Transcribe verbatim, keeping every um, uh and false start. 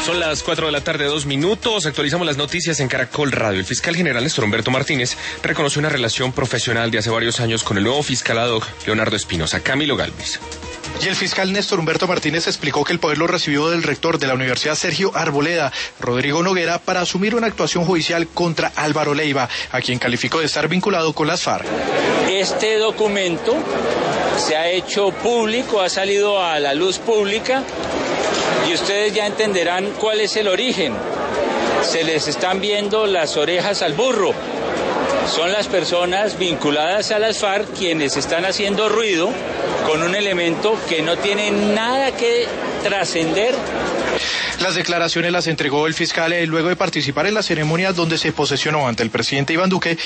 Son las cuatro de la tarde, dos minutos. Actualizamos las noticias en Caracol Radio. El fiscal general Néstor Humberto Martínez reconoció una relación profesional de hace varios años con el nuevo fiscal ad hoc Leonardo Espinosa. Camilo Galvis. Y el fiscal Néstor Humberto Martínez explicó que el poder lo recibió del rector de la Universidad Sergio Arboleda, Rodrigo Noguera, para asumir una actuación judicial contra Álvaro Leiva, a quien calificó de estar vinculado con las FARC. Este documento se ha hecho público, ha salido a la luz pública y ustedes ya entenderán cuál es el origen. Se les están viendo las orejas al burro. Son las personas vinculadas a las FARC quienes están haciendo ruido con un elemento que no tiene nada que trascender. Las declaraciones las entregó el fiscal luego de participar en la ceremonia donde se posesionó ante el presidente Iván Duque